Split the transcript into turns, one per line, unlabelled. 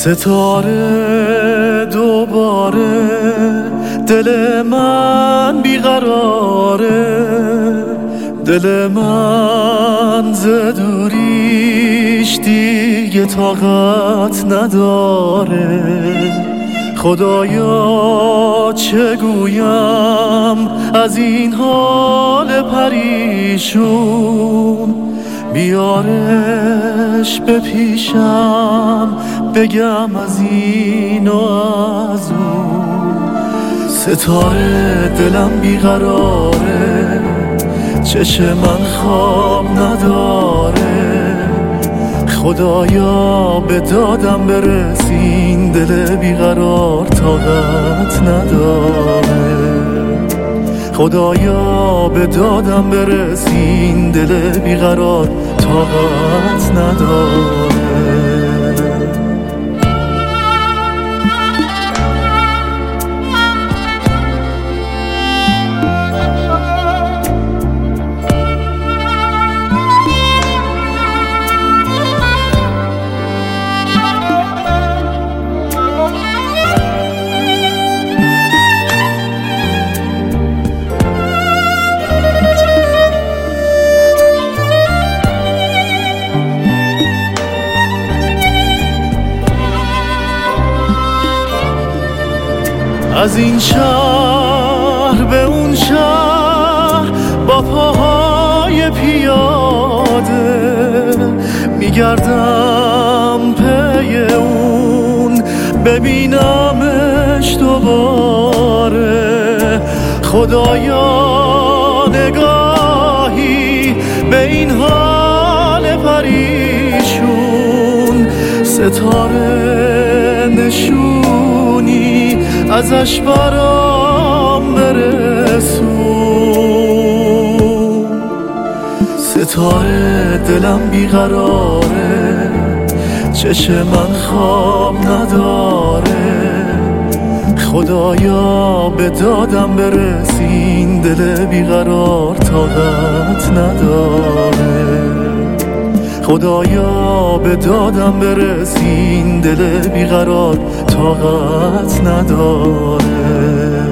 ستاره دوباره دل من بیقراره، دل من ز دوریش دیگه طاقت نداره. خدایا چه گویم از این حال پریشون، بیارش به پیشم بگم از این و از اون. ستاره دلم بیقراره، چشم من خواب نداره. خدایا به دادم برسین، دل بیقرار طاقت نداره. خدایا به دادم برسین، دل بیقرار طاقت نداره. از این شهر به اون شهر با پاهای پیاده میگردم پی اون، ببینمش دوباره. خدایا نگاهی به این حال پریشون، ستاره نشونی ازش برام برسون. ستاره دلم بیقراره، چشم من خواب نداره. خدایا به دادم برسین، دل بیقرار طاقت نداره. خدایا به دادم برسین، دل بیقرار طاقت نداره.